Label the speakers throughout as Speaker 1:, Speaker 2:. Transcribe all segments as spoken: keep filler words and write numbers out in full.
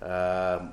Speaker 1: Um,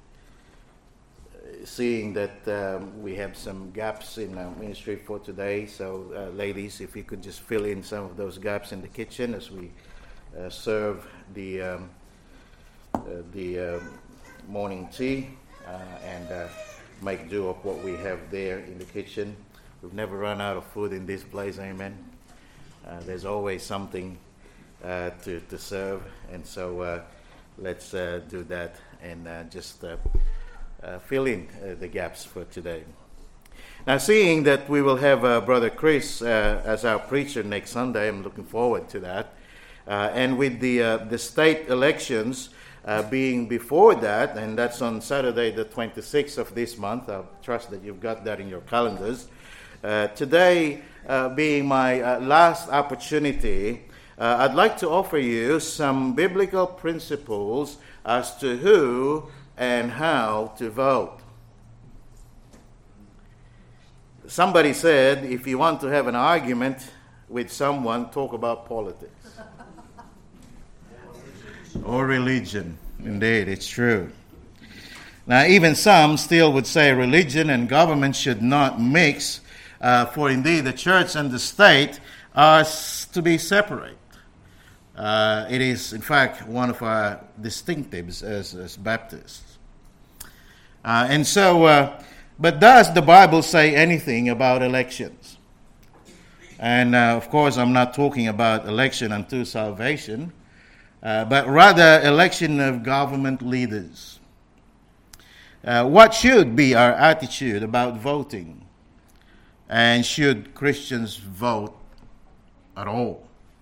Speaker 1: seeing that um, we have some gaps in our ministry for today, so uh, ladies, if you could just fill in some of those gaps in the kitchen as we uh, serve the um, uh, the uh, morning tea uh, and uh, make do of what we have there in the kitchen. We've never run out of food in this place, amen. Uh, there's always something uh, to, to serve, and so uh, let's uh, do that and uh, just uh, uh, fill in uh, the gaps for today. Now, seeing that we will have uh, Brother Chris uh, as our preacher next Sunday, I'm looking forward to that. Uh, and with the uh, the state elections uh, being before that, and that's on Saturday the twenty-sixth of this month, I trust that you've got that in your calendars. Uh, today uh, being my uh, last opportunity, uh, I'd like to offer you some biblical principles as to who and how to vote. Somebody said, if you want to have an argument with someone, talk about politics. Or religion. Indeed, it's true. Now, even some still would say religion and government should not mix, uh, for indeed the church and the state are to be separate. Uh, it is, in fact, one of our distinctives as, as Baptists. Uh, and so, uh, but does the Bible say anything about elections? And, uh, of course, I'm not talking about election unto salvation, uh, but rather election of government leaders. Uh, what should be our attitude about voting? And should Christians vote at all?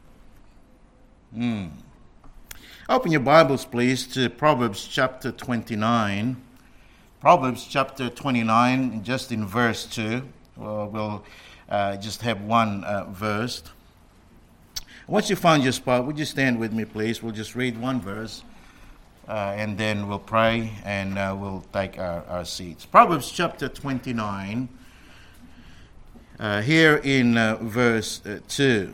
Speaker 1: Hmm. Open your Bibles, please, to Proverbs chapter twenty-nine. Proverbs chapter twenty-nine, just in verse two. Well, we'll uh, just have one uh, verse. Once you found your spot, would you stand with me, please? We'll just read one verse, uh, and then we'll pray, and uh, we'll take our, our seats. Proverbs chapter twenty-nine, uh, here in uh, verse uh, two.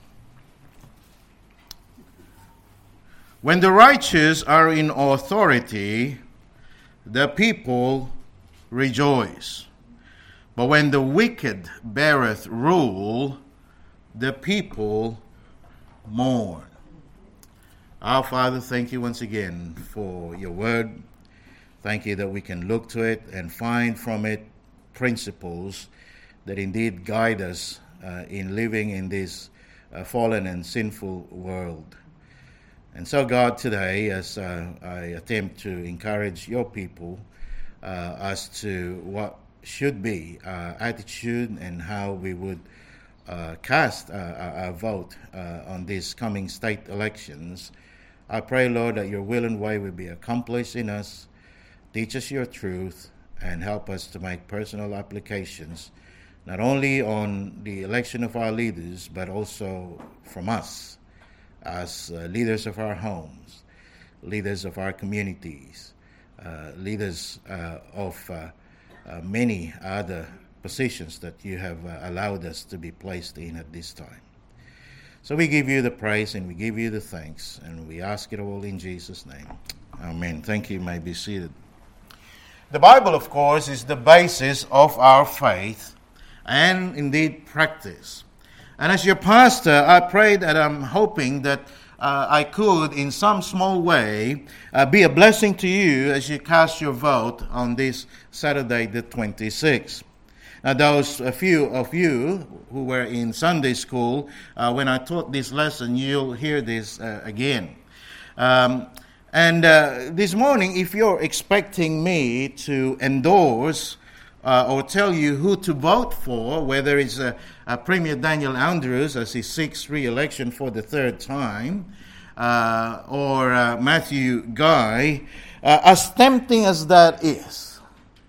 Speaker 1: When the righteous are in authority, the people rejoice. But when the wicked beareth rule, the people mourn. Our Father, thank you once again for your word. Thank you that we can look to it and find from it principles that indeed guide us uh, in living in this uh, fallen and sinful world. And so, God, today, as uh, I attempt to encourage your people uh, as to what should be our attitude and how we would uh, cast uh, our, our vote uh, on these coming state elections, I pray, Lord, that your will and way will be accomplished in us. Teach us your truth and help us to make personal applications, not only on the election of our leaders, but also from us as uh, leaders of our homes, leaders of our communities, uh, leaders uh, of uh, uh, many other positions that you have uh, allowed us to be placed in at this time. So we give you the praise and we give you the thanks, and we ask it all in Jesus' name. Amen. Thank you. You may be seated. The Bible, of course, is the basis of our faith and indeed practice. And as your pastor, I pray that I'm hoping that uh, I could, in some small way, uh, be a blessing to you as you cast your vote on this Saturday the twenty-sixth. Now, those a few of you who were in Sunday school, uh, when I taught this lesson, you'll hear this uh, again. Um, and uh, this morning, if you're expecting me to endorse Uh, or tell you who to vote for, whether it's uh, uh, Premier Daniel Andrews as he seeks re-election for the third time, uh, or uh, Matthew Guy, uh, as tempting as that is,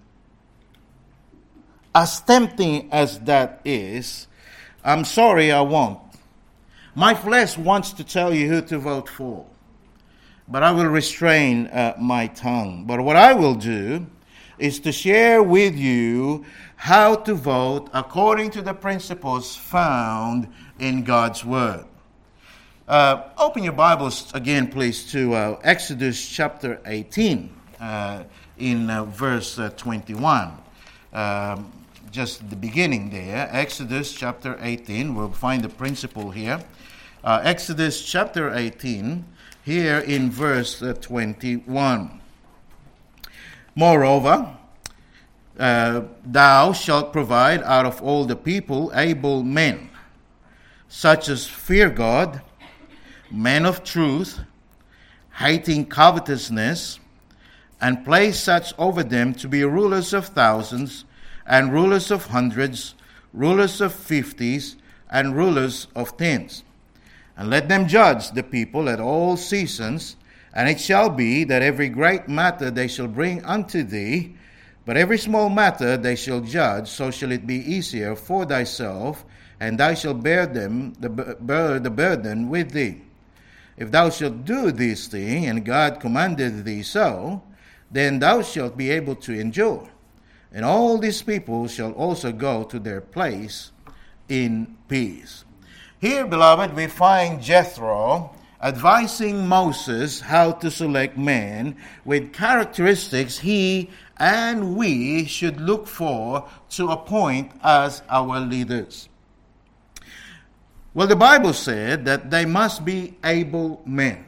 Speaker 1: as tempting as that is, I'm sorry, I won't. My flesh wants to tell you who to vote for, but I will restrain uh, my tongue. But what I will do is to share with you how to vote according to the principles found in God's Word. Uh, open your Bibles again, please, to uh, Exodus chapter eighteen, uh, in uh, verse uh, twenty-one. Um, just the beginning there, Exodus chapter eighteen. We'll find the principle here. Uh, Exodus chapter eighteen, here in verse uh, twenty-one. Moreover, uh, thou shalt provide out of all the people able men, such as fear God, men of truth, hating covetousness, and place such over them to be rulers of thousands, and rulers of hundreds, rulers of fifties, and rulers of tens. And let them judge the people at all seasons, and it shall be that every great matter they shall bring unto thee, but every small matter they shall judge, so shall it be easier for thyself, and thou shalt bear them the, bear the burden with thee. If thou shalt do this thing, and God commanded thee so, then thou shalt be able to endure. And all these people shall also go to their place in peace. Here, beloved, we find Jethro advising Moses how to select men with characteristics he and we should look for to appoint as our leaders. Well, the Bible said that they must be able men.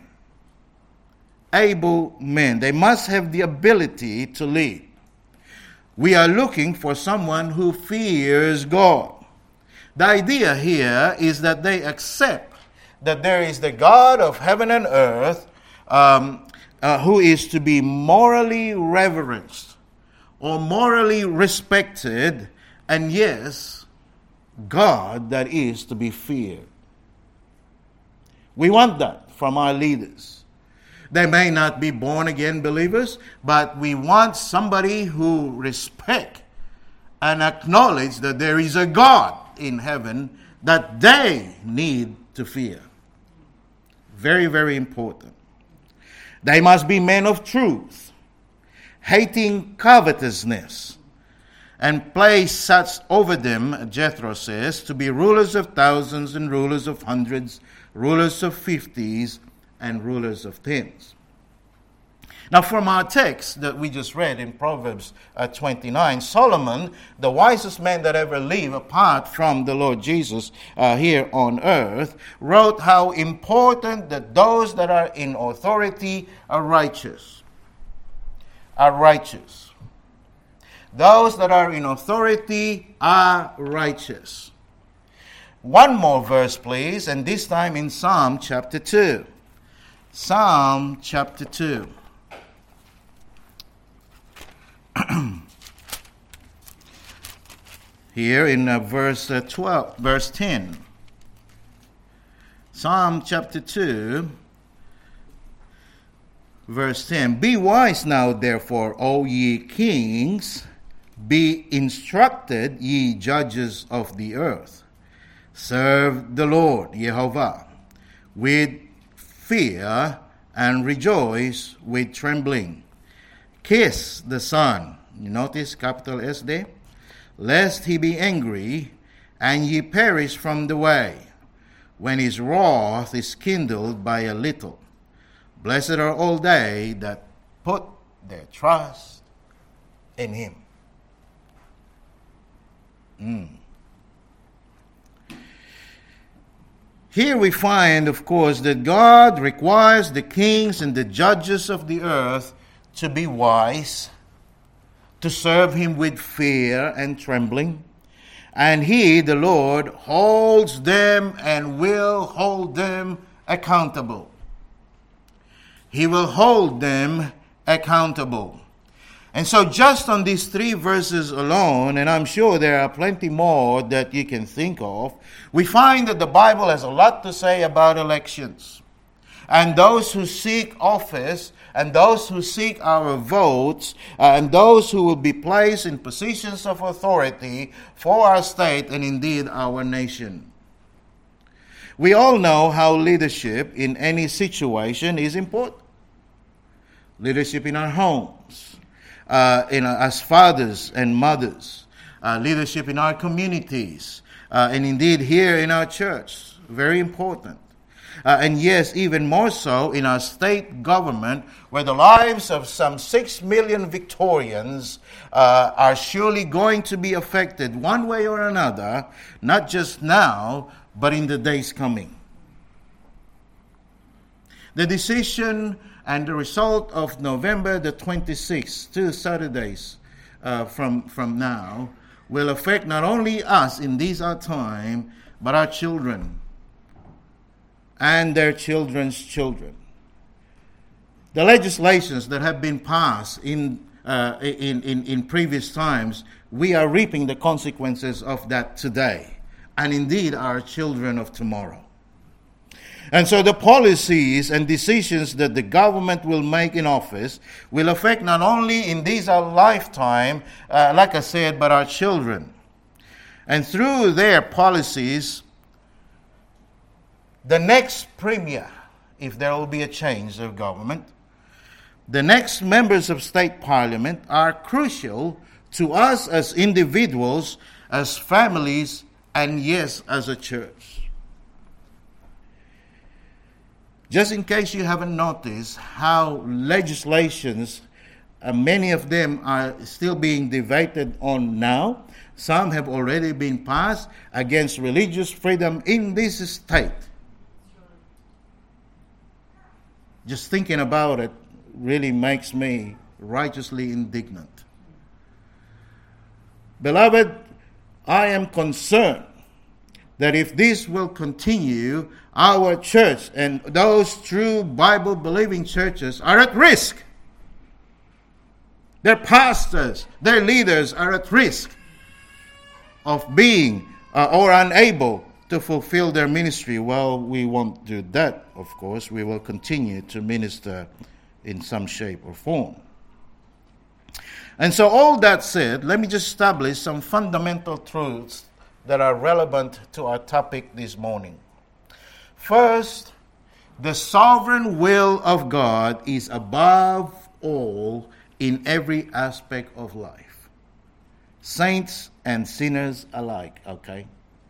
Speaker 1: Able men. They must have the ability to lead. We are looking for someone who fears God. The idea here is that they accept that there is the God of heaven and earth um, uh, who is to be morally reverenced or morally respected, and yes, God that is to be feared. We want that from our leaders. They may not be born-again believers, but we want somebody who respect and acknowledge that there is a God in heaven that they need to fear. Very, very important. They must be men of truth, hating covetousness, and place such over them, Jethro says, to be rulers of thousands and rulers of hundreds, rulers of fifties, and rulers of tens. Now, from our text that we just read in Proverbs uh, twenty-nine, Solomon, the wisest man that ever lived apart from the Lord Jesus uh, here on earth, wrote how important that those that are in authority are righteous. Are righteous. Those that are in authority are righteous. One more verse, please, and this time in Psalm chapter two. Psalm chapter two. Here in uh, verse uh, twelve, verse ten. Psalm chapter two, verse ten. Be wise now, therefore, O ye kings. Be instructed, ye judges of the earth. Serve the Lord, Jehovah, with fear, and rejoice with trembling. Kiss the Son. You notice capital S there? Lest he be angry, and ye perish from the way, when his wrath is kindled by a little. Blessed are all they that put their trust in him. Mm. Here we find, of course, that God requires the kings and the judges of the earth to be wise, to serve him with fear and trembling. And he, the Lord, holds them and will hold them accountable. He will hold them accountable. And so just on these three verses alone, and I'm sure there are plenty more that you can think of, we find that the Bible has a lot to say about elections. And those who seek office, and those who seek our votes, uh, and those who will be placed in positions of authority for our state and indeed our nation. We all know how leadership in any situation is important. Leadership in our homes. Uh, in, uh, as fathers and mothers, uh, leadership in our communities, uh, and indeed here in our church, very important. Uh, and yes, even more so in our state government, where the lives of some six million Victorians uh, are surely going to be affected one way or another, not just now, but in the days coming. The decision and the result of November the twenty-sixth, two Saturdays uh, from, from now, will affect not only us in these our time, but our children and their children's children. The legislations that have been passed in, uh, in, in, in previous times, we are reaping the consequences of that today, and indeed our children of tomorrow. And so the policies and decisions that the government will make in office will affect not only in these our lifetime, uh, like I said, but our children. And through their policies, the next premier, if there will be a change of government, the next members of state parliament are crucial to us as individuals, as families, and yes, as a church. Just in case you haven't noticed how legislations, uh, many of them are still being debated on now. Some have already been passed against religious freedom in this state. Just thinking about it really makes me righteously indignant. Beloved, I am concerned that if this will continue, our church and those true Bible-believing churches are at risk. Their pastors, their leaders are at risk of being uh, or unable to fulfill their ministry. Well, we won't do that, of course. We will continue to minister in some shape or form. And so all that said, let me just establish some fundamental truths that are relevant to our topic this morning. First, the sovereign will of God is above all in every aspect of life. Saints and sinners alike, okay?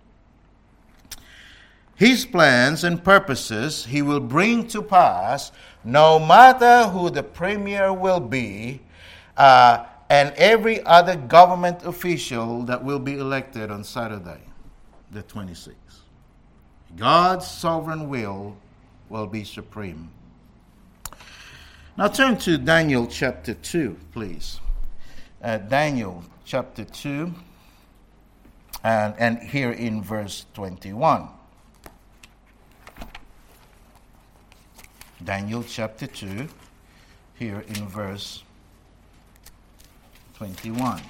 Speaker 1: His plans and purposes he will bring to pass no matter who the premier will be uh, and every other government official that will be elected on Saturday, the twenty-sixth. God's sovereign will will be supreme. Now turn to Daniel chapter two, please. Uh, Daniel chapter two, and, and here in verse twenty-one. Daniel chapter two, here in verse twenty-one.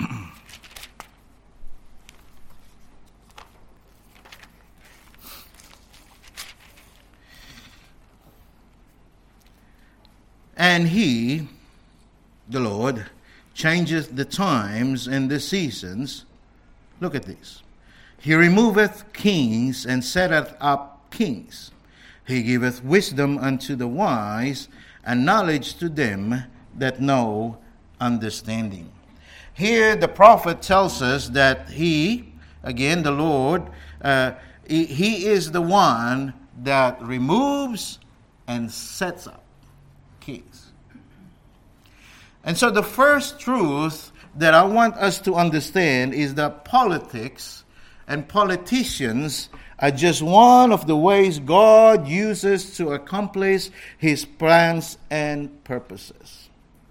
Speaker 1: And he, the Lord, changeth the times and the seasons. Look at this. He removeth kings and setteth up kings. He giveth wisdom unto the wise and knowledge to them that know understanding. Here the prophet tells us that he, again the Lord, uh, he, he is the one that removes and sets up kings. And so the first truth that I want us to understand is that politics and politicians are just one of the ways God uses to accomplish his plans and purposes.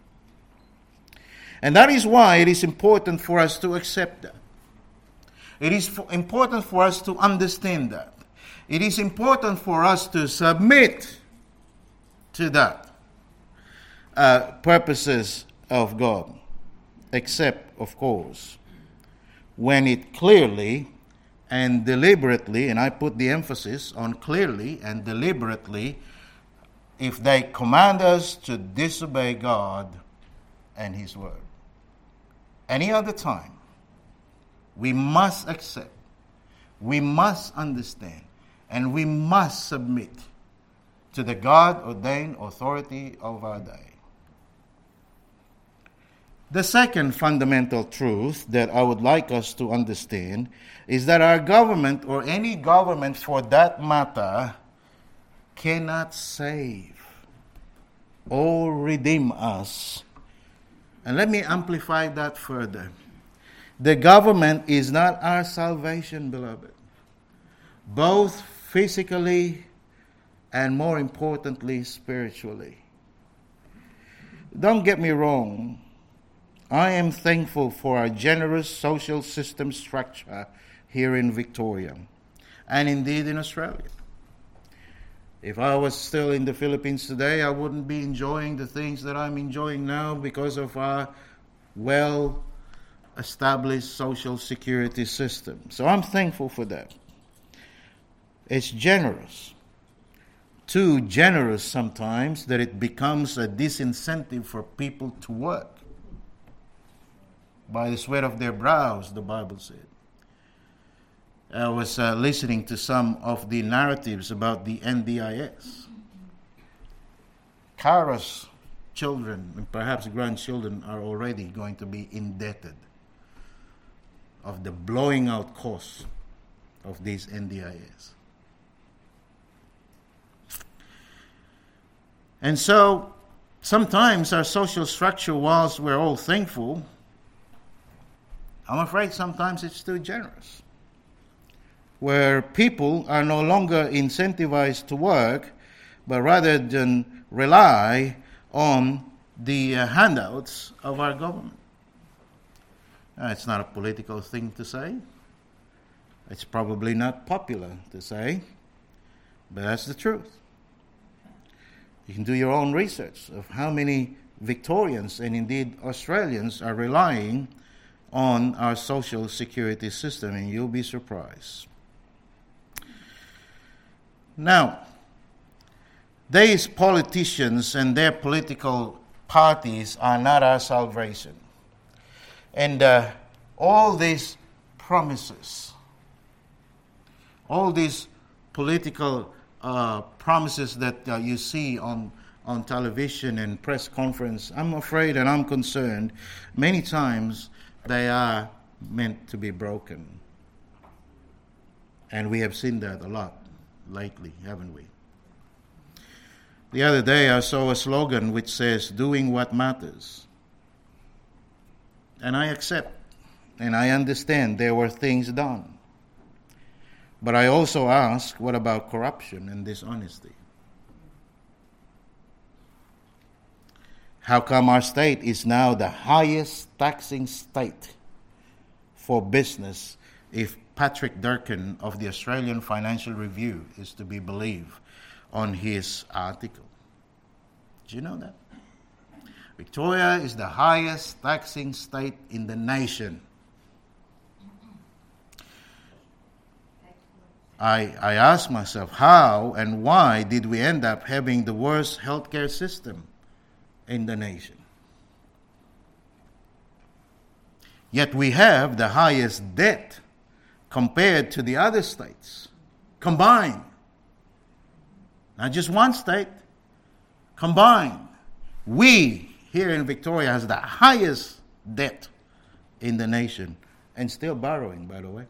Speaker 1: And that is why it is important for us to accept that. It is important for us to understand that. It is important for us to submit to that. Uh, purposes of God, except, of course, when it clearly and deliberately, and I put the emphasis on clearly and deliberately, if they command us to disobey God and his word. Any other time, we must accept, we must understand, and we must submit to the God-ordained authority of our day. The second fundamental truth that I would like us to understand is that our government, or any government for that matter, cannot save or redeem us. And let me amplify that further. The government is not our salvation, beloved. Both physically and, more importantly, spiritually. Don't get me wrong. I am thankful for our generous social system structure here in Victoria, and indeed in Australia. If I was still in the Philippines today, I wouldn't be enjoying the things that I'm enjoying now because of our well-established social security system. So I'm thankful for that. It's generous. Too generous sometimes that it becomes a disincentive for people to work. By the sweat of their brows, the Bible said. I was uh, listening to some of the narratives about the N D I S. Kara's children and perhaps grandchildren are already going to be indebted of the blowing out costs of these N D I S. And so, sometimes our social structure, whilst we're all thankful, I'm afraid sometimes it's too generous. Where people are no longer incentivized to work, but rather than rely on the uh, handouts of our government. Uh, it's not a political thing to say. It's probably not popular to say, but that's the truth. You can do your own research of how many Victorians and indeed Australians are relying on our social security system, and you'll be surprised. Now, these politicians and their political parties are not our salvation. And uh, all these promises, all these political uh, promises that uh, you see on, on television and press conference, I'm afraid and I'm concerned, many times they are meant to be broken. And we have seen that a lot lately, haven't we? The other day I saw a slogan which says, doing what matters. And I accept and I understand there were things done. But I also ask, what about corruption and dishonesty? How come our state is now the highest taxing state for business if Patrick Durkin of the Australian Financial Review is to be believed on his article? Do you know that? Victoria is the highest taxing state in the nation. I, I ask myself, how and why did we end up having the worst healthcare system in the nation? Yet we have the highest debt compared to the other states combined. Not just one state, combined. We here in Victoria has the highest debt in the nation, and still borrowing, by the way.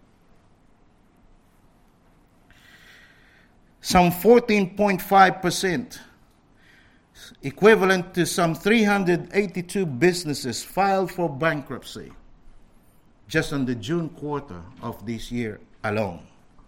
Speaker 1: Some fourteen point five percent, equivalent to some three hundred eighty-two businesses filed for bankruptcy just in the June quarter of this year alone.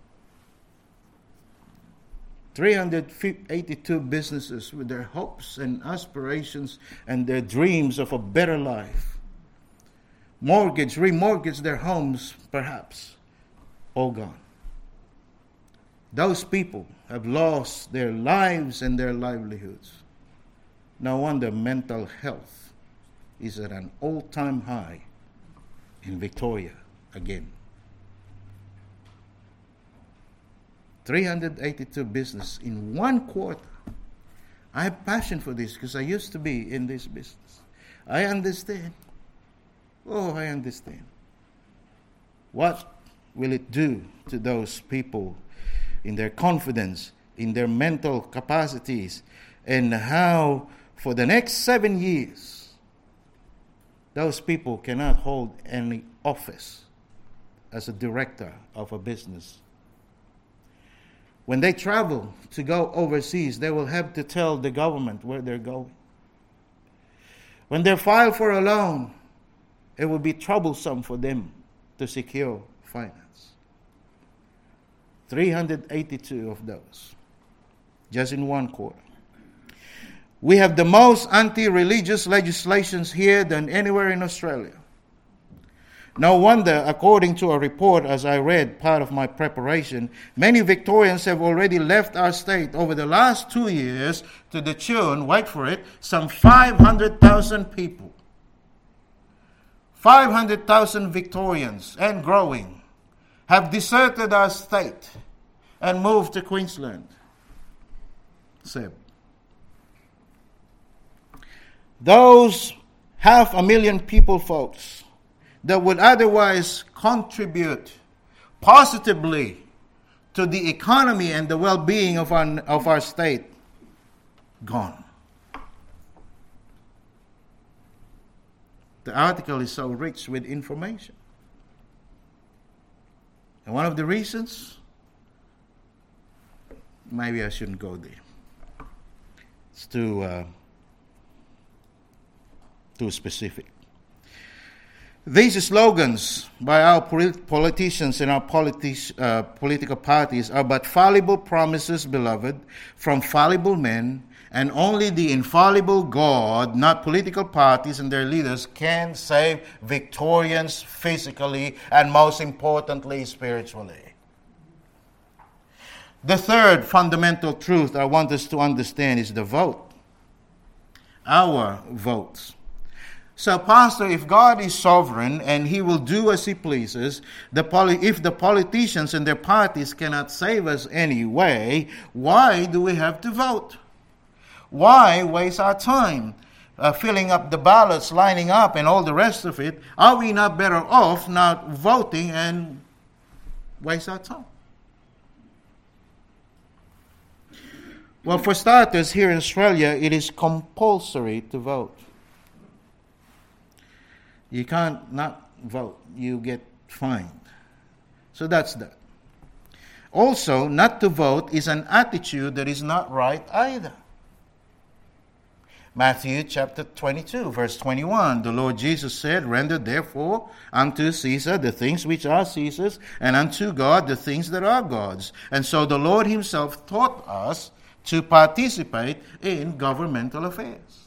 Speaker 1: three hundred eighty-two businesses with their hopes and aspirations and their dreams of a better life. Mortgage, remortgage their homes, perhaps, all gone. Those people have lost their lives and their livelihoods. No wonder mental health is at an all-time high in Victoria again. three hundred eighty-two business in one quarter. I have passion for this because I used to be in this business. I understand. Oh, I understand. What will it do to those people in their confidence, in their mental capacities, and how for the next seven years those people cannot hold any office as a director of a business? When they travel to go overseas, they will have to tell the government where they're going. When they file for a loan, it will be troublesome for them to secure finance. three hundred eighty-two of those, just in one quarter. We have the most anti-religious legislations here than anywhere in Australia. No wonder, according to a report, as I read part of my preparation, many Victorians have already left our state over the last two years to the tune, wait for it, some five hundred thousand people. five hundred thousand Victorians, and growing, have deserted our state and moved to Queensland. Seb. Those half a million people, folks, that would otherwise contribute positively to the economy and the well-being of our, of our state, gone. The article is so rich with information. And one of the reasons, maybe I shouldn't go there. It's too, uh, too specific. These slogans by our politicians and our politi- uh, political parties are but fallible promises, beloved, from fallible men, and only the infallible God, not political parties and their leaders, can save Victorians physically and, most importantly, spiritually. The third fundamental truth I want us to understand is the vote. Our votes. So, Pastor, if God is sovereign and he will do as he pleases, the poli- if the politicians and their parties cannot save us anyway, why do we have to vote? Why waste our time uh, filling up the ballots, lining up, and all the rest of it? Are we not better off not voting and waste our time? Well, for starters, here in Australia, it is compulsory to vote. You can't not vote. You get fined. So that's that. Also, not to vote is an attitude that is not right either. Matthew chapter twenty-two, verse twenty-one. The Lord Jesus said, "Render therefore unto Caesar the things which are Caesar's, and unto God the things that are God's." And so the Lord himself taught us to participate in governmental affairs.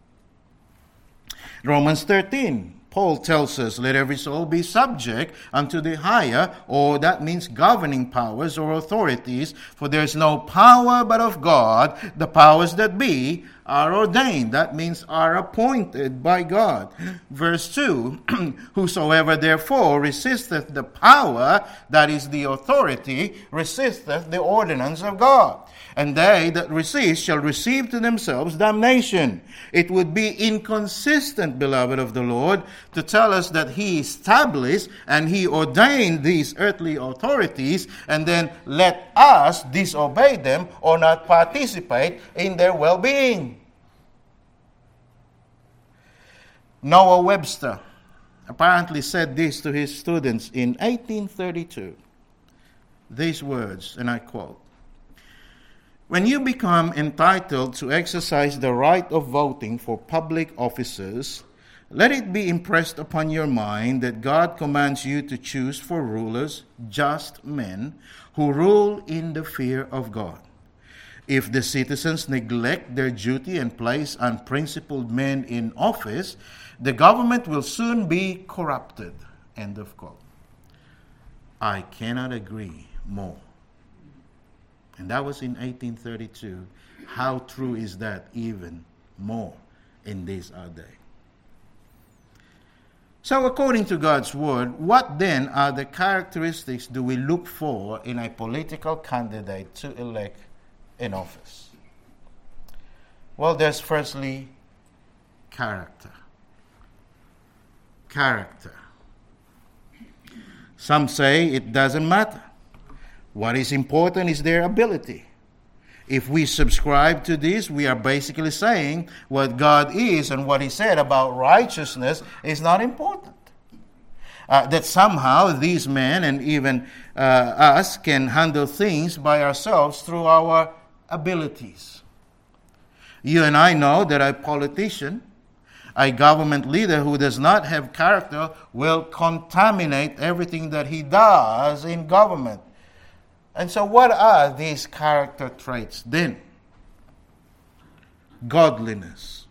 Speaker 1: Romans thirteen. Paul tells us, "Let every soul be subject unto the higher," or that means governing powers or authorities, "for there is no power but of God. The powers that be are ordained." That means are appointed by God. Verse two, "Whosoever therefore resisteth the power," that is the authority, "resisteth the ordinance of God. And they that resist shall receive to themselves damnation." It would be inconsistent, beloved of the Lord, to tell us that he established and he ordained these earthly authorities and then let us disobey them or not participate in their well-being. Noah Webster apparently said this to his students in eighteen thirty-two. These words, and I quote, "When you become entitled to exercise the right of voting for public officers, let it be impressed upon your mind that God commands you to choose for rulers just men who rule in the fear of God. If the citizens neglect their duty and place unprincipled men in office, the government will soon be corrupted." End of quote. I cannot agree more. And that was in eighteen thirty-two. How true is that even more in this our day? So according to God's word, what then are the characteristics do we look for in a political candidate to elect in office? Well, there's firstly character. Character. Some say it doesn't matter. What is important is their ability. If we subscribe to this, we are basically saying what God is and what he said about righteousness is not important. Uh, that somehow these men and even uh, us can handle things by ourselves through our abilities. You and I know that a politician, a government leader who does not have character will contaminate everything that he does in government. And so what are these character traits then? Godliness.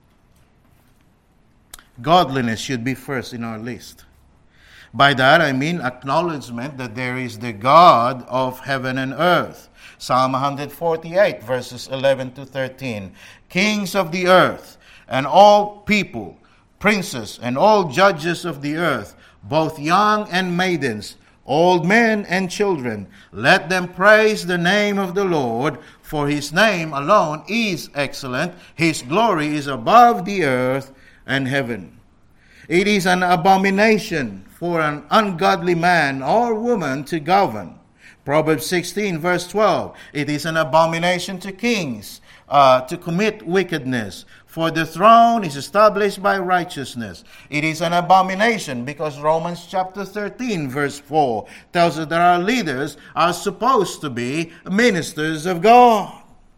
Speaker 1: Godliness should be first in our list. By that I mean acknowledgement that there is the God of heaven and earth. Psalm one forty-eight, verses eleven to thirteen. Kings of the earth and all people, princes and all judges of the earth, both young and maidens, old men and children, let them praise the name of the Lord, for his name alone is excellent. His glory is above the earth and heaven. It is an abomination for an ungodly man or woman to govern. Proverbs sixteen, verse twelve. It is an abomination to kings uh, to commit wickedness, for the throne is established by righteousness. It is an abomination because Romans chapter thirteen, verse four tells us that our leaders are supposed to be ministers of God.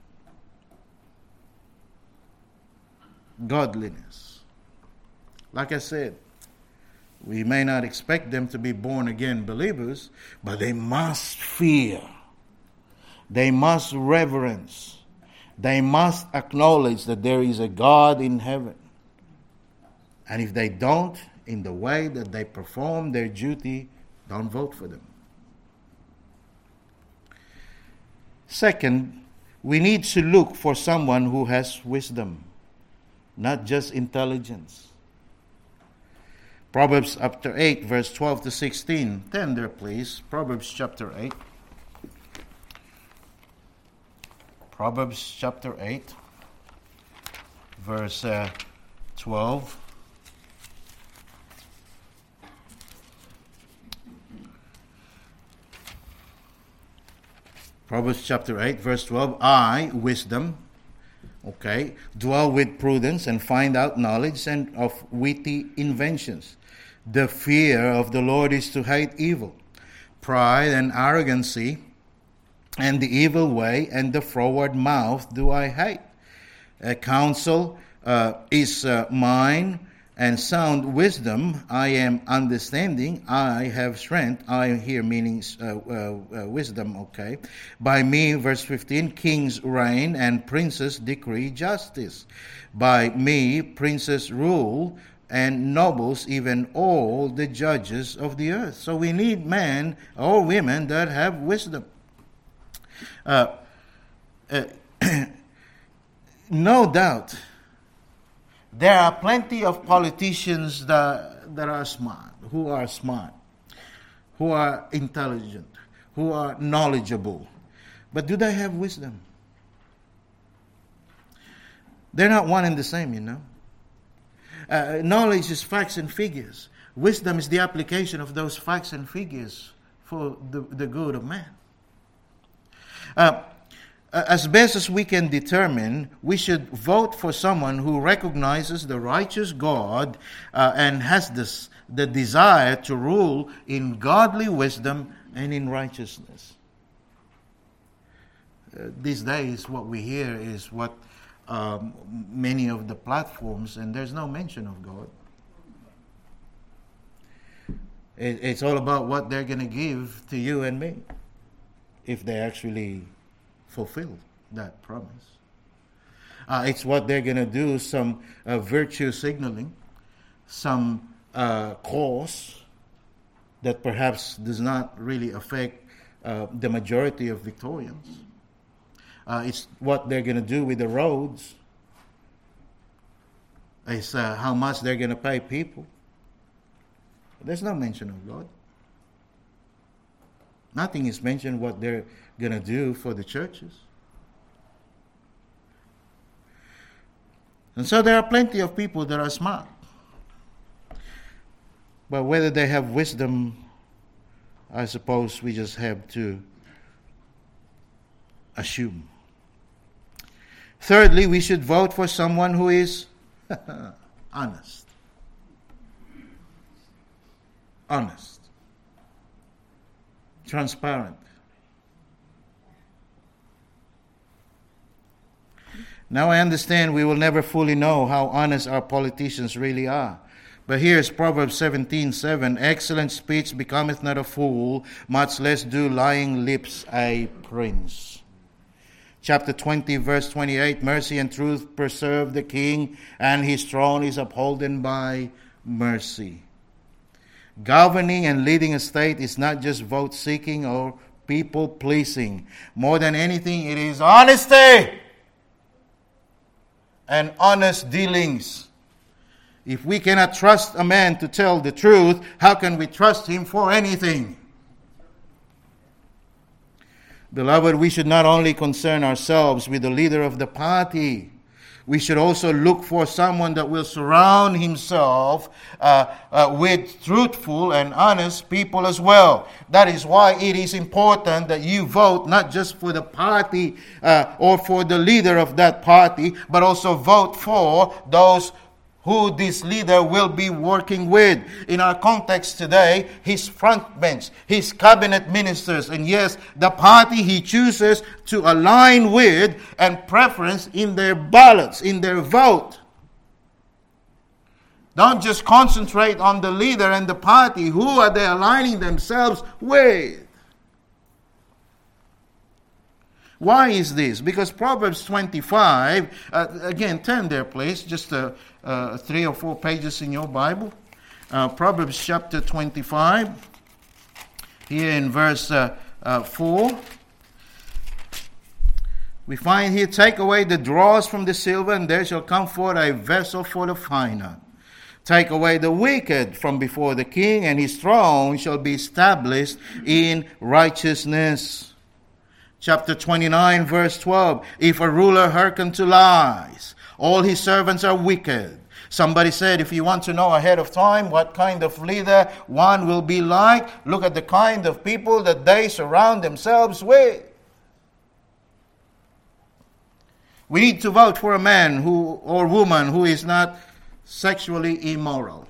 Speaker 1: Godliness. Like I said, we may not expect them to be born-again believers, but they must fear. They must reverence. They must acknowledge that there is a God in heaven. And if they don't, in the way that they perform their duty, don't vote for them. Second, we need to look for someone who has wisdom, not just intelligence. Proverbs chapter eight, verse twelve to sixteen. Turn there, please. Proverbs chapter eight. Proverbs chapter eight, verse uh, twelve. Proverbs chapter eight, verse twelve. I, wisdom, okay, dwell with prudence and find out knowledge and of witty inventions. The fear of the Lord is to hate evil, pride and arrogancy, and the evil way and the froward mouth do I hate. A counsel uh, is uh, mine, and sound wisdom I am understanding. I have strength. I here meaning uh, uh, uh, wisdom, okay. By me, verse fifteen, kings reign and princes decree justice. By me, princes rule, and nobles, even all the judges of the earth. So we need men or women that have wisdom. Uh, uh, no doubt, there are plenty of politicians that, that are smart, who are smart, who are intelligent, who are knowledgeable. But do they have wisdom? They're not one and the same, you know. Uh, knowledge is facts and figures. Wisdom is the application of those facts and figures for the, the good of man. Uh, as best as we can determine, we should vote for someone who recognizes the righteous God uh, and has this, the desire to rule in godly wisdom and in righteousness. Uh, these days, what we hear is what um, many of the platforms, and there's no mention of God. It, it's all about what they're going to give to you and me if they actually fulfill that promise. Uh, it's what they're going to do, some uh, virtue signaling, some uh, cause that perhaps does not really affect uh, the majority of Victorians. Uh, it's what they're going to do with the roads. It's uh, how much they're going to pay people. There's no mention of God. Nothing is mentioned what they're going to do for the churches. And so there are plenty of people that are smart. But whether they have wisdom, I suppose we just have to assume. Thirdly, we should vote for someone who is honest. honest, transparent. Now I understand we will never fully know how honest our politicians really are. But here's Proverbs seventeen seven. Excellent speech becometh not a fool, much less do lying lips a prince. Chapter twenty, verse twenty-eight. Mercy and truth preserve the king, and his throne is upholden by mercy. Governing and leading a state is not just vote seeking or people pleasing. More than anything, it is honesty and honest dealings. If we cannot trust a man to tell the truth, how can we trust him for anything? Beloved, we should not only concern ourselves with the leader of the party, we should also look for someone that will surround himself uh, uh, with truthful and honest people as well. That is why it is important that you vote not just for the party uh, or for the leader of that party, but also vote for those who this leader will be working with. In our context today, his frontbench, his cabinet ministers, and yes, the party he chooses to align with and preference in their ballots, in their vote. Don't just concentrate on the leader and the party. Who are they aligning themselves with? Why is this? Because Proverbs twenty-five, uh, again, turn there please, just uh, uh, three or four pages in your Bible. Uh, Proverbs chapter twenty-five, here in verse uh, uh, four. We find here, take away the dross from the silver, and there shall come forth a vessel for the finer. Take away the wicked from before the king, and his throne shall be established in righteousness. Chapter twenty-nine, verse twelve. If a ruler hearken to lies, all his servants are wicked. Somebody said, if you want to know ahead of time what kind of leader one will be like, look at the kind of people that they surround themselves with. We need to vote for a man who or woman who is not sexually immoral.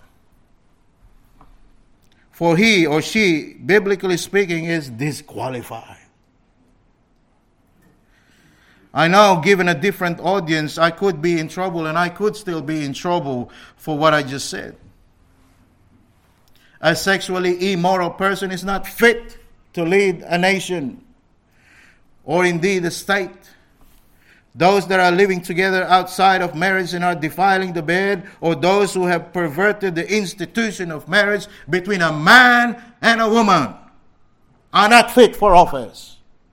Speaker 1: For he or she, biblically speaking, is disqualified. I know, given a different audience, I could be in trouble, and I could still be in trouble for what I just said. A sexually immoral person is not fit to lead a nation or indeed a state. Those that are living together outside of marriage and are defiling the bed, or those who have perverted the institution of marriage between a man and a woman, are not fit for office.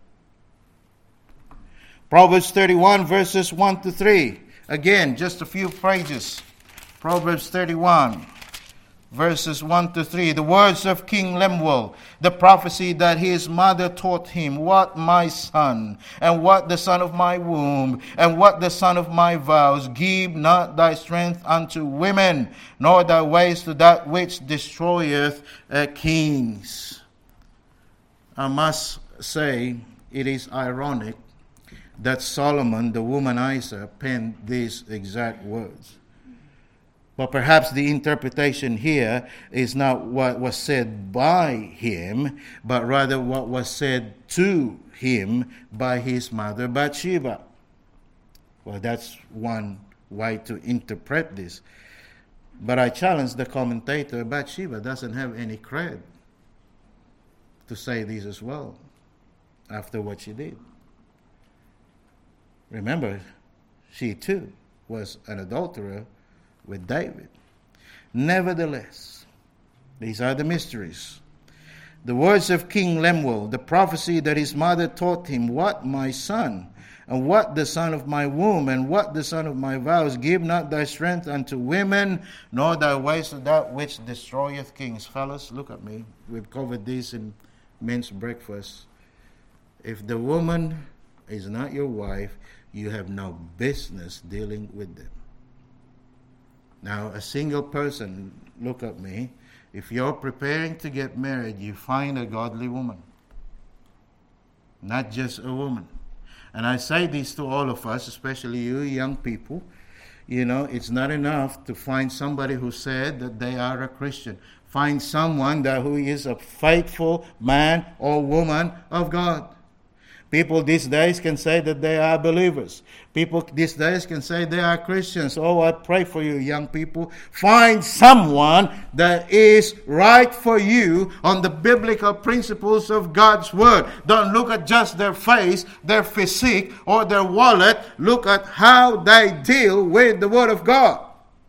Speaker 1: Proverbs thirty-one, verses one to three. Again, just a few pages. Proverbs thirty-one, verses one to three. The words of King Lemuel, the prophecy that his mother taught him. What, my son, and what the son of my womb, and what the son of my vows. Give not thy strength unto women, nor thy ways to that which destroyeth uh, kings. I must say, it is ironic that Solomon, the womanizer, penned these exact words. But perhaps the interpretation here is not what was said by him, but rather what was said to him by his mother Bathsheba. Well, that's one way to interpret this. But I challenge the commentator, Bathsheba doesn't have any cred to say this as well after what she did. Remember, she too was an adulterer with David. Nevertheless, these are the mysteries. The words of King Lemuel, the prophecy that his mother taught him. What, my son, and what the son of my womb, and what the son of my vows. Give not thy strength unto women, nor thy ways to that which destroyeth kings. Fellas, look at me. We've covered this in men's breakfast. If the woman is not your wife, you have no business dealing with them. Now, a single person, look at me. If you're preparing to get married, you find a godly woman, not just a woman. And I say this to all of us, especially you young people. You know, it's not enough to find somebody who said that they are a Christian. Find someone that who is a faithful man or woman of God. People these days can say that they are believers. People these days can say they are Christians. Oh, I pray for you, young people. Find someone that is right for you on the biblical principles of God's word. Don't look at just their face, their physique, or their wallet. Look at how they deal with the word of God.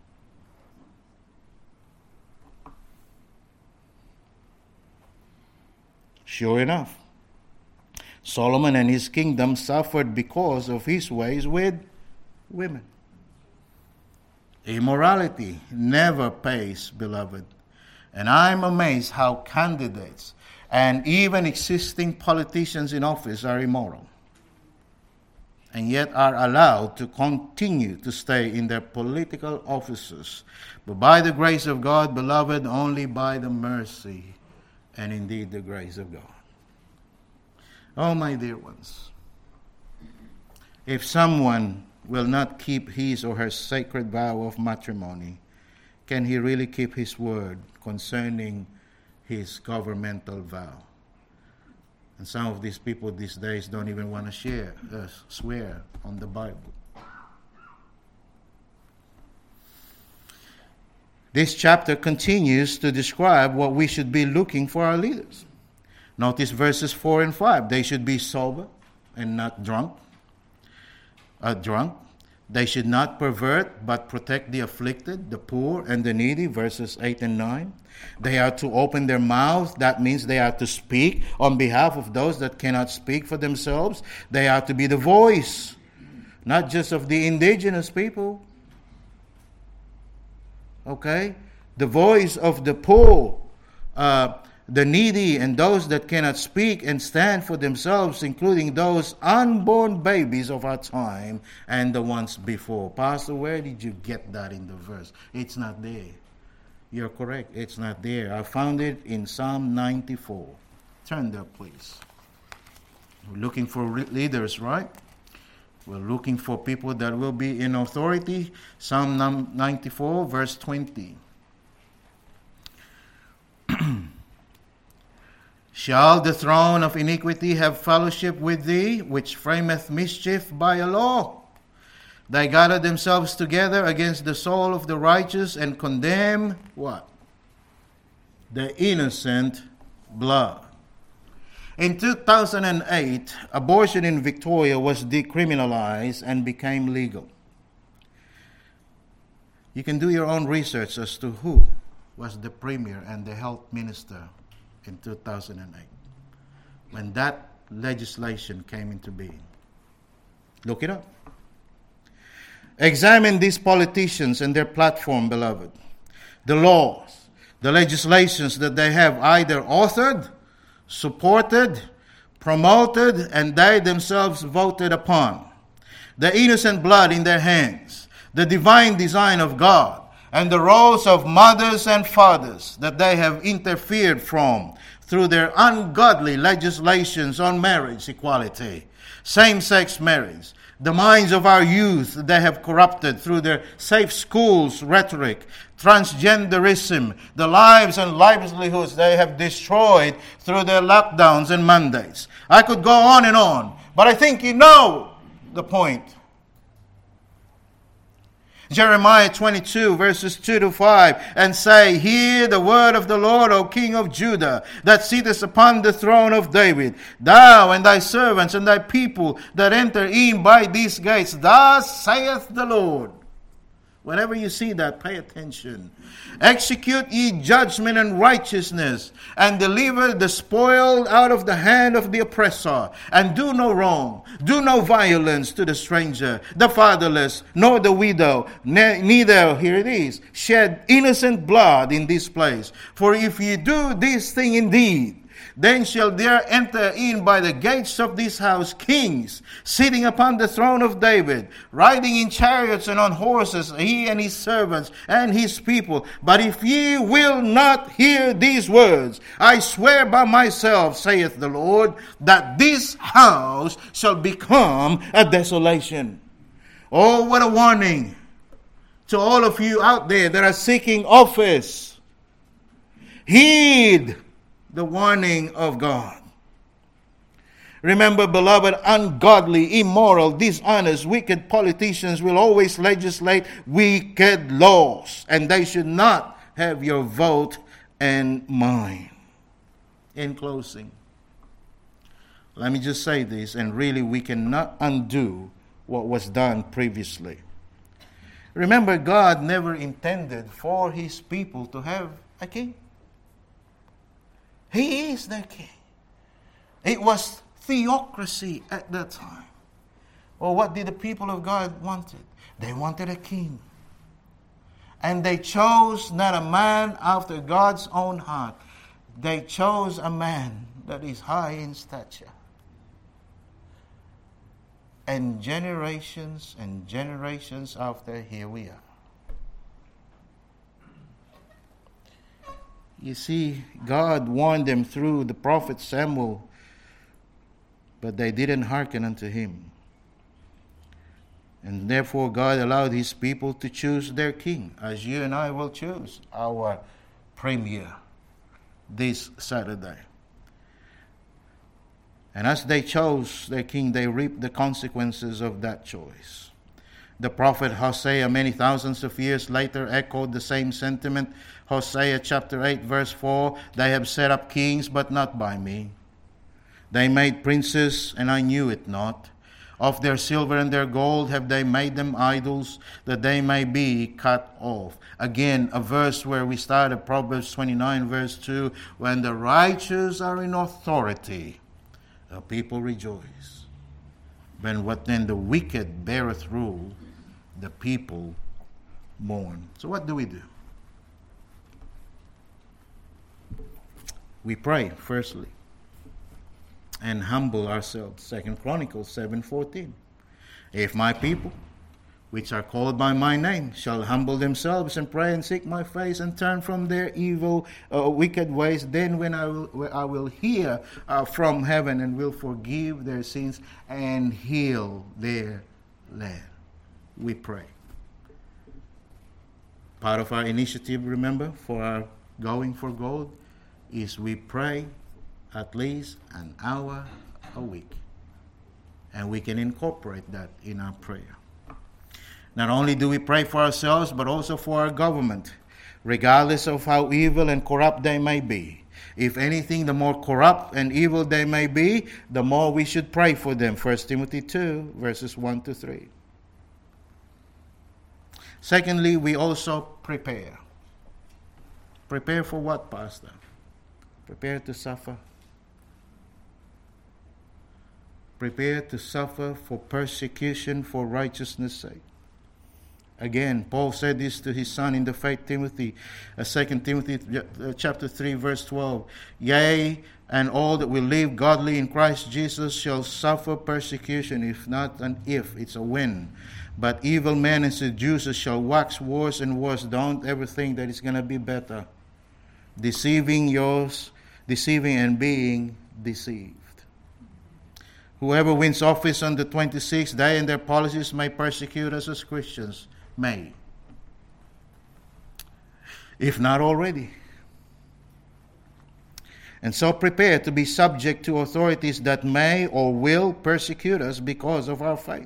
Speaker 1: Sure enough, Solomon and his kingdom suffered because of his ways with women. Immorality never pays, beloved. And I'm amazed how candidates and even existing politicians in office are immoral, and yet are allowed to continue to stay in their political offices. But by the grace of God, beloved, only by the mercy and indeed the grace of God. Oh, my dear ones, if someone will not keep his or her sacred vow of matrimony, can he really keep his word concerning his governmental vow? And some of these people these days don't even want to share, uh, swear on the Bible. This chapter continues to describe what we should be looking for our leaders. Notice verses four and five. They should be sober and not drunk. Uh, drunk. They should not pervert, but protect the afflicted, the poor, and the needy. Verses eight and nine. They are to open their mouths. That means they are to speak on behalf of those that cannot speak for themselves. They are to be the voice, not just of the indigenous people. Okay? The voice of the poor, uh, the needy, and those that cannot speak and stand for themselves, including those unborn babies of our time and the ones before. Pastor, where did you get that in the verse? It's not there. You're correct. It's not there. I found it in Psalm ninety-four. Turn there, please. We're looking for leaders, right? We're looking for people that will be in authority. Psalm ninety-four, verse twenty. Shall the throne of iniquity have fellowship with thee, which frameth mischief by a law? They gather themselves together against the soul of the righteous and condemn what? The innocent blood. In two thousand eight, abortion in Victoria was decriminalized and became legal. You can do your own research as to who was the premier and the health minister in two thousand eight, when that legislation came into being. Look it up. Examine these politicians and their platform, beloved. The laws, the legislations that they have either authored, supported, promoted, and they themselves voted upon. The innocent blood in their hands, the divine design of God, and the roles of mothers and fathers that they have interfered from through their ungodly legislations on marriage equality, same-sex marriage, the minds of our youth that they have corrupted through their safe schools rhetoric, transgenderism, the lives and livelihoods they have destroyed through their lockdowns and mandates. I could go on and on, but I think you know the point. Jeremiah twenty-two, verses two to five, and say, Hear the word of the Lord, O King of Judah, that sittest upon the throne of David. Thou and thy servants and thy people that enter in by these gates, thus saith the Lord. Whenever you see that, pay attention. Execute ye judgment and righteousness, and deliver the spoil out of the hand of the oppressor, and do no wrong, do no violence to the stranger, the fatherless, nor the widow, ne- neither, here it is, shed innocent blood in this place. For if ye do this thing indeed, then shall there enter in by the gates of this house kings, sitting upon the throne of David, riding in chariots and on horses, he and his servants and his people. But if ye will not hear these words, I swear by myself, saith the Lord, that this house shall become a desolation. Oh, what a warning to all of you out there that are seeking office. heed the warning of God. Remember, beloved, ungodly, immoral, dishonest, wicked politicians will always legislate wicked laws, and they should not have your vote and mine. In closing, let me just say this, and really we cannot undo what was done previously. Remember, God never intended for his people to have a king. He is their king. It was theocracy at that time. Well, what did the people of God wanted? They wanted a king. And they chose not a man after God's own heart. They chose a man that is high in stature. And generations and generations after, here we are. You see, God warned them through the prophet Samuel, but they didn't hearken unto him. And therefore God allowed his people to choose their king, as you and I will choose our premier this Saturday. And as they chose their king, they reaped the consequences of that choice. The prophet Hosea, many thousands of years later, echoed the same sentiment. Hosea chapter eight, verse four, they have set up kings, but not by me. They made princes, and I knew it not. Of their silver and their gold have they made them idols, that they may be cut off. Again, a verse where we started, Proverbs twenty-nine, verse two, when the righteous are in authority, the people rejoice. When what then the wicked beareth rule, the people mourn. So what do we do? We pray, firstly, and humble ourselves. Second Chronicles seven fourteen. If my people, which are called by my name, shall humble themselves and pray and seek my face and turn from their evil, uh, wicked ways, then when I will, I will hear uh, from heaven and will forgive their sins and heal their land. We pray. Part of our initiative, remember, for our Going for Gold is we pray at least an hour a week. And we can incorporate that in our prayer. Not only do we pray for ourselves, but also for our government, regardless of how evil and corrupt they may be. If anything, the more corrupt and evil they may be, the more we should pray for them. First Timothy two, verses one to three. Secondly, we also prepare. Prepare for what, Pastor? Prepare to suffer. Prepare to suffer for persecution for righteousness' sake. Again, Paul said this to his son in the faith, Timothy, uh, Second Timothy uh, chapter three, verse twelve. Yea, and all that will live godly in Christ Jesus shall suffer persecution, if not an if, it's a when. But evil men and seducers shall wax worse and worse. Don't ever think that it's going to be better. Deceiving yours, deceiving and being deceived. Whoever wins office on the twenty-sixth, they and their policies may persecute us as Christians. May. If not already. And so prepare to be subject to authorities that may or will persecute us because of our faith.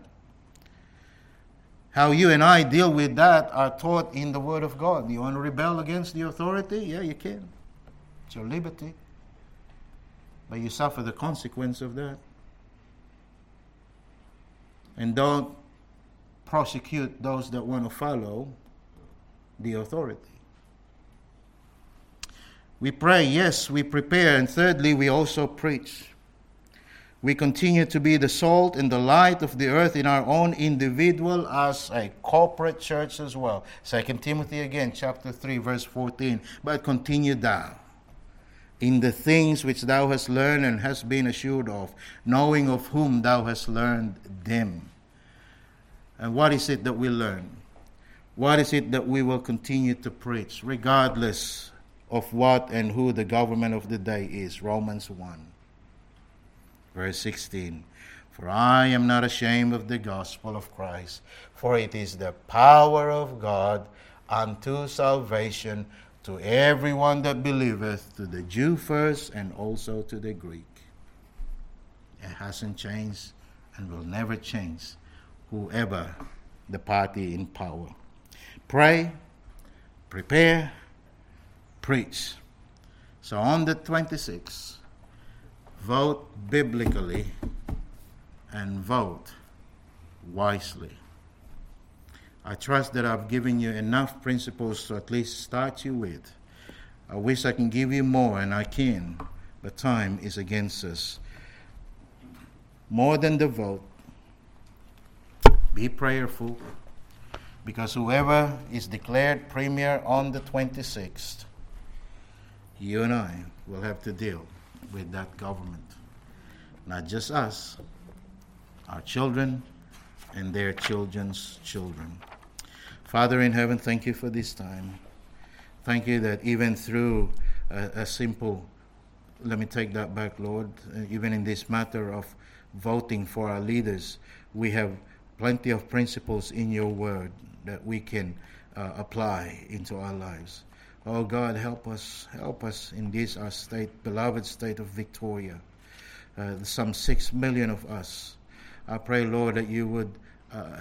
Speaker 1: How you and I deal with that are taught in the Word of God. You want to rebel against the authority? Yeah, you can. It's your liberty. But you suffer the consequence of that. And don't prosecute those that want to follow the authority. We pray, yes, we prepare, and thirdly, we also preach. We continue to be the salt and the light of the earth in our own individual as a corporate church as well. Second Timothy again, chapter three, verse fourteen. But continue thou in the things which thou hast learned and hast been assured of, knowing of whom thou hast learned them. And what is it that we learn? What is it that we will continue to preach, regardless of what and who the government of the day is? Romans one, verse sixteen. For I am not ashamed of the gospel of Christ, for it is the power of God unto salvation to everyone that believeth, to the Jew first and also to the Greek. It hasn't changed and will never change, whoever the party in power. Pray, prepare, preach. So on the twenty-sixth, vote biblically and vote wisely. I trust that I've given you enough principles to at least start you with. I wish I can give you more, and I can, but time is against us. More than the vote, be prayerful, because whoever is declared premier on the twenty-sixth, you and I will have to deal with that government. Not just us, our children and their children's children. Father in heaven, thank you for this time. Thank you that even through a, a simple, let me take that back, Lord, even in this matter of voting for our leaders, we have plenty of principles in your word that we can uh, apply into our lives. Oh God, help us, help us in this, our state, beloved state of Victoria. Uh, some six million of us. I pray, Lord, that you would uh,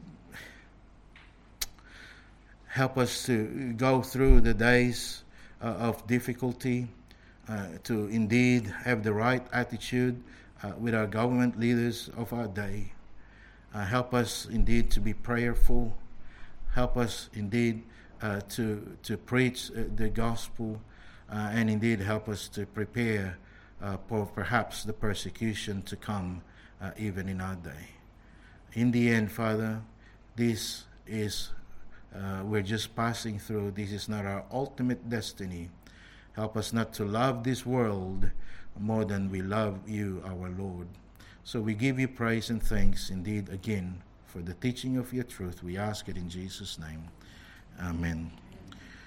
Speaker 1: help us to go through the days uh, of difficulty, uh, to indeed have the right attitude uh, with our government leaders of our day. Uh, help us indeed to be prayerful. Help us indeed uh, to to preach uh, the gospel, uh, and indeed help us to prepare uh, for perhaps the persecution to come uh, even in our day. In the end, Father, this is, uh, we're just passing through. This is not our ultimate destiny. Help us not to love this world more than we love you, our Lord. So we give you praise and thanks indeed again for the teaching of your truth. We ask it in Jesus' name. Amen.